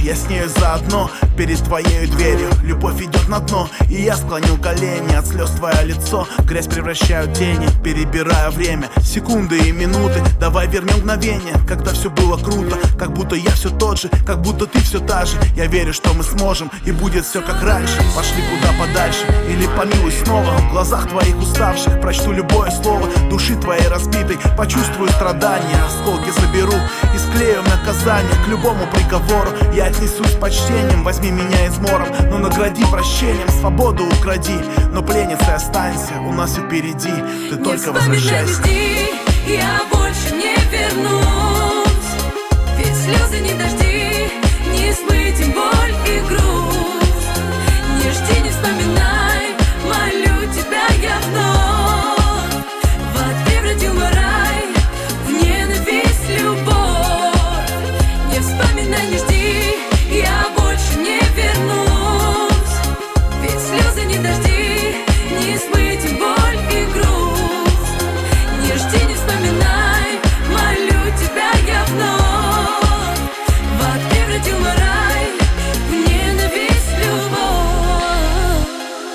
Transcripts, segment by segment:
я с нею заодно. Перед твоей дверью любовь идет на дно, и я склонил колени, от слез твое лицо в грязь превращаю тени. Перебираю время, секунды и минуты. Давай вернем мгновение, когда все было круто. Как будто я все тот же, как будто ты все та же. Я верю, что мы сможем, и будет все как раньше. Пошли куда подальше, или помилуй снова. В глазах твоих уставших прочту любое слово. Души твоей разбитой почувствую страдания. Осколки заберу и склею наказание. К любому приговору я отнесусь с почтением. Возьми меня измором, но награди прощением. Свободу укради, но пленницей останься. У нас все впереди, ты только возвращайся. Я больше не вернусь, ведь слезы не дожди, не смыть им боль и грусть. Не жди, не вспоминай, молю тебя я вновь. В ад превратил мой рай, в ненависть любовь. Не вспоминай, не жди, я больше не вернусь, ведь слезы не дожди, не смыть им боль и грусть. Не жди, не вспоминай, молю тебя я вновь. В ад превратил мой рай, в ненависть любовь.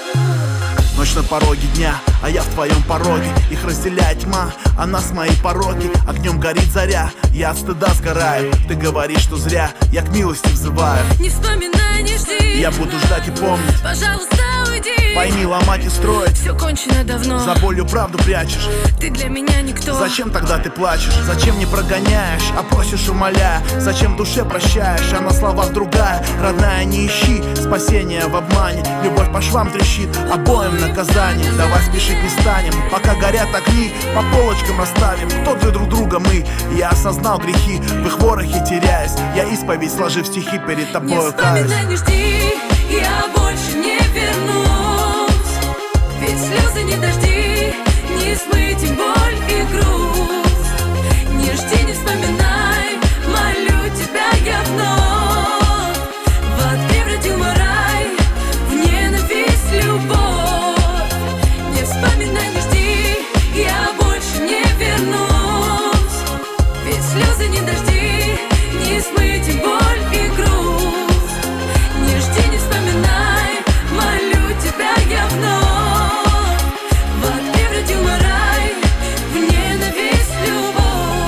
Ночь на пороге дня, а я в твоем пороге. Их разделяет тьма, а нас мои пороки. Огнем горит заря, я от стыда сгораю. Ты говоришь, что зря, я к милости взываю. Не вспоминай, не жди, я буду ждать и помнить. Пожалуйста, уйди. Пойми, ломать и строить, все кончено давно. За болью правду прячешь, ты для меня никто. Зачем тогда ты плачешь? Зачем не прогоняешь, а просишь умоляя? Зачем душе прощаешь, а на словах другая? Родная, не ищи спасения в обмане. Любовь по швам трещит, обоим наказание. Давай спешить не станем, пока горят огни. По полочкам расставим, кто для друг друга мы. Я осознал грехи, в их ворохе теряясь. Я исповедь, сложив стихи, перед тобою каюсь. Не вспоминай, не жди, я больше не вернусь, ведь слезы не дожди, не смыть им боль и грусть. Не жди, не вспоминай, молю тебя я вновь. В ад превратил мой рай, в ненависть любовь. Не вспоминай, не жди, я больше не вернусь, ведь слезы не дожди, не смыть им боль и грусть. Не жди, не вспоминай, молю тебя я вновь. В ад превратил мой рай, в ненависть любовь.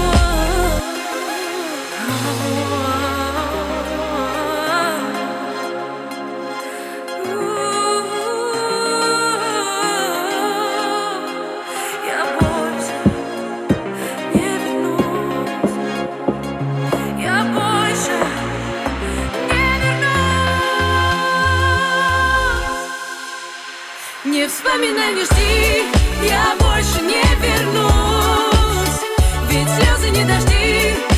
Я больше не вернусь, я больше не вернусь. Не вспоминай, не жди, я больше не вернусь, ведь слезы не дожди,